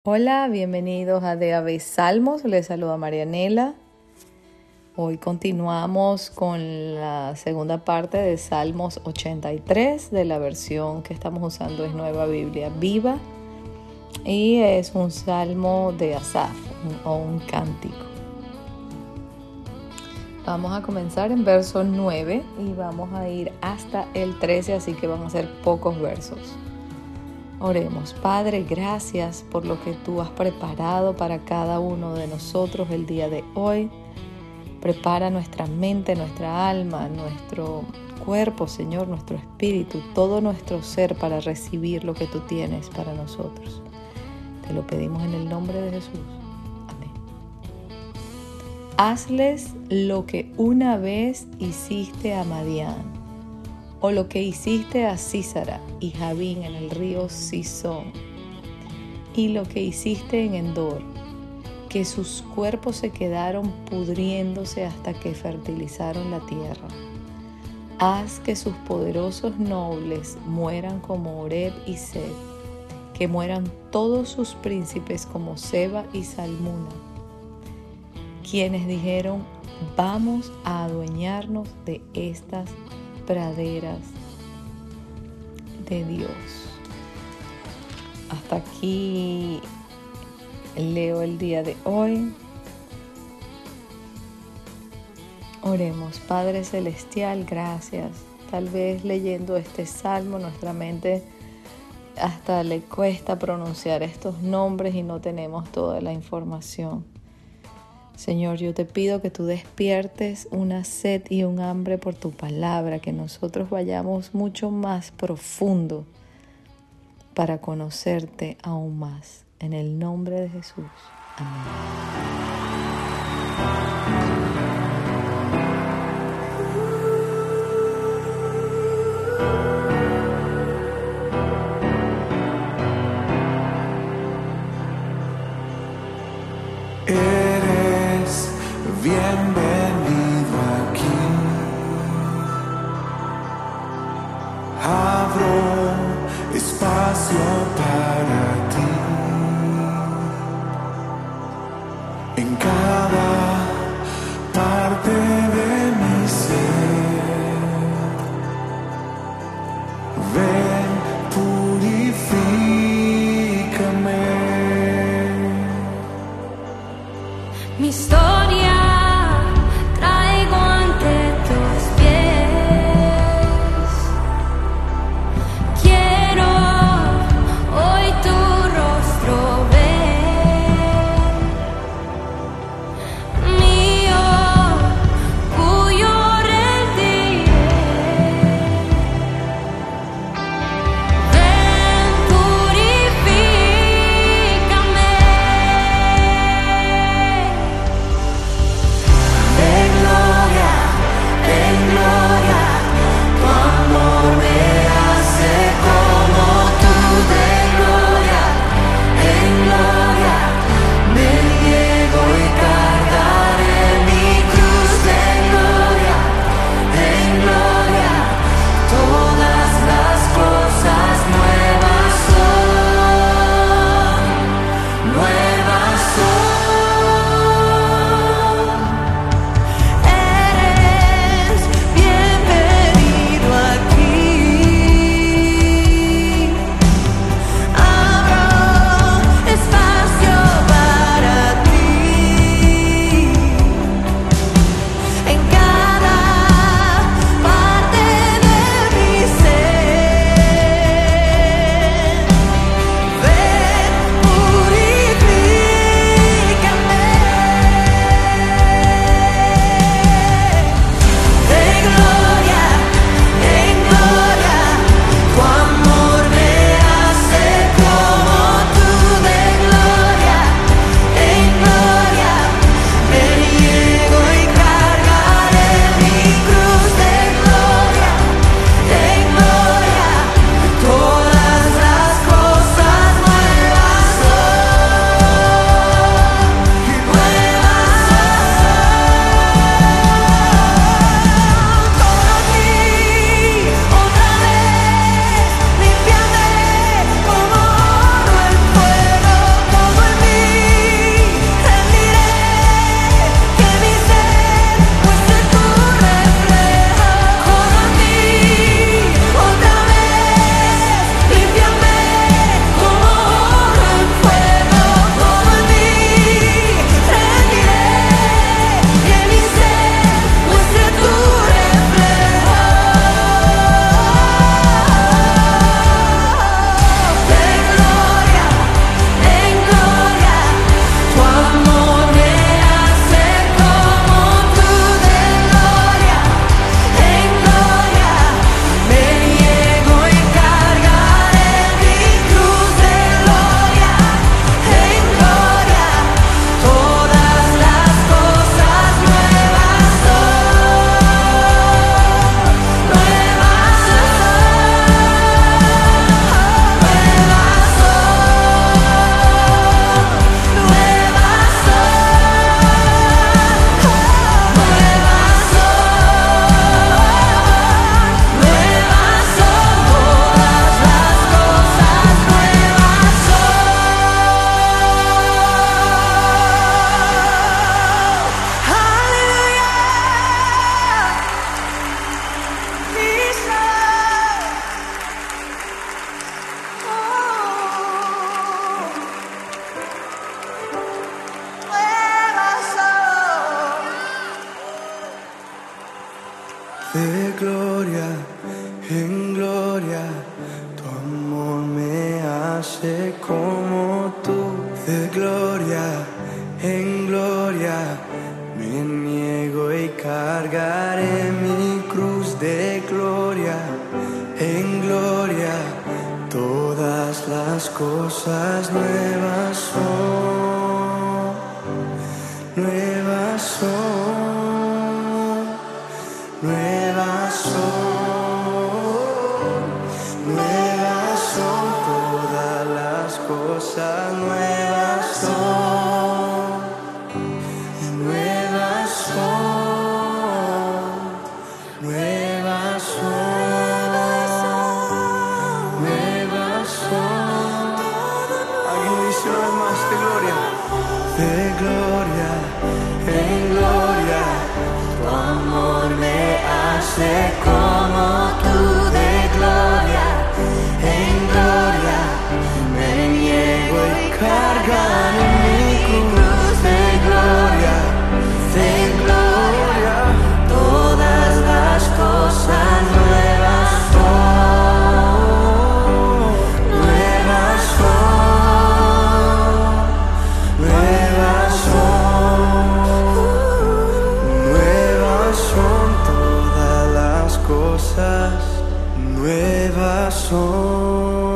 Hola, bienvenidos a DAB Salmos, les saluda Marianela. Hoy continuamos con la segunda parte de Salmos 83, de la versión que estamos usando es Nueva Biblia Viva y es un salmo de Asaf o un cántico. Vamos a comenzar en verso 9 y vamos a ir hasta el 13, así que van a ser pocos versos. Oremos. Padre, gracias por lo que tú has preparado para cada uno de nosotros el día de hoy. Prepara nuestra mente, nuestra alma, nuestro cuerpo, Señor, nuestro espíritu, todo nuestro ser para recibir lo que tú tienes para nosotros. Te lo pedimos en el nombre de Jesús. Amén. Hazles lo que una vez hiciste a Madián, o lo que hiciste a Sísara y Jabín en el río Cisón, y lo que hiciste en Endor, que sus cuerpos se quedaron pudriéndose hasta que fertilizaron la tierra. Haz que sus poderosos nobles mueran como Oreb y Seb, que mueran todos sus príncipes como Seba y Salmuna, quienes dijeron: vamos a adueñarnos de estas praderas de Dios. Hasta aquí leo el día de hoy. Oremos. Padre Celestial, gracias. Tal vez leyendo este salmo nuestra mente hasta le cuesta pronunciar estos nombres y no tenemos toda la información. Señor, yo te pido que tú despiertes una sed y un hambre por tu palabra, que nosotros vayamos mucho más profundo para conocerte aún más. En el nombre de Jesús. Amén. Bienvenido aquí. Abro espacio para ti. En cada parte de mi ser. Ven, purifícame. Mi historia traigo ante tus pies. Quiero hoy tu rostro ver. Mío, cuyo rendiré. Ven, purifícame. gloria en gloria, tu amor me hace como tú. De gloria en gloria, me niego y cargaré mi cruz. De gloria en gloria, todas las cosas nuevas son, nuevas son, nuevas son, nuevas son, todas las cosas nuevas son, nuevas son, nuevas son, nuevas son. Alguien lo dice una vez más, de gloria en gloria, tu amor me hace como tú. De gloria en gloria, me niego y cargar en mi cruz. De gloria en gloria, todas las cosas nuevas son, nuevas son, nuevas son, todas las cosas nuevas son.